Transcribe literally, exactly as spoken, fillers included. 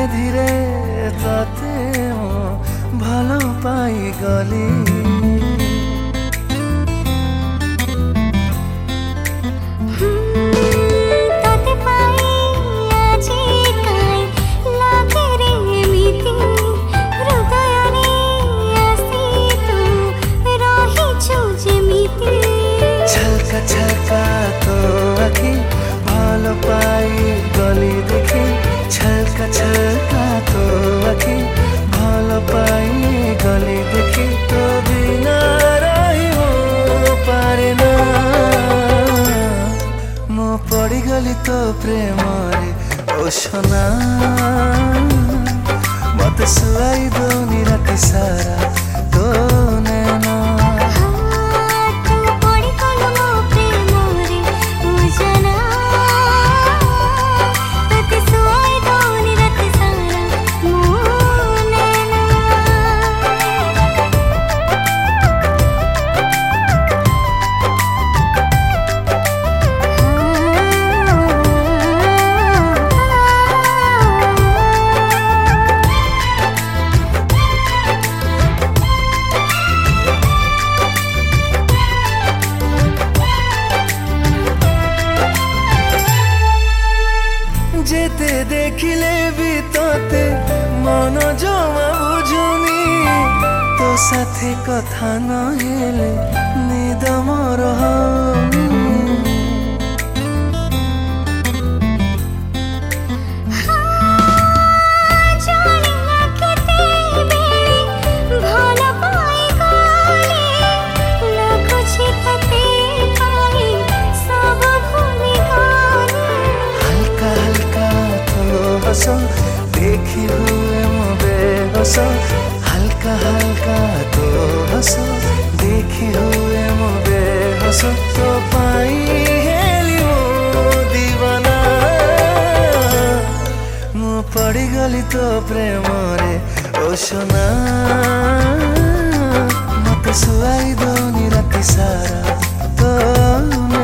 धीरे ताते भालो पाई गली छलका छलका तो आखि भालो पाई गली देखी छलका छलका तो आखि भालो पाई गली देखी तो बिना रही हो पारे ना मो पड़ी गली तो प्रेम रे ओ सोना मत सुआई दौनी रात सारा तो नैना जेते देखिले भी तोते मन जमा बुझुनी तो साथे कथा न हेले निद मोर हउनी देखी हुए मुबे हसो हल्का हल्का तो हसो देखी हुए मुबे हसो तो पाई हेली मो दीवाना मु पड़ी गली तो प्रेम रे ओ सोना मत सुआई दौनी राति सारा तो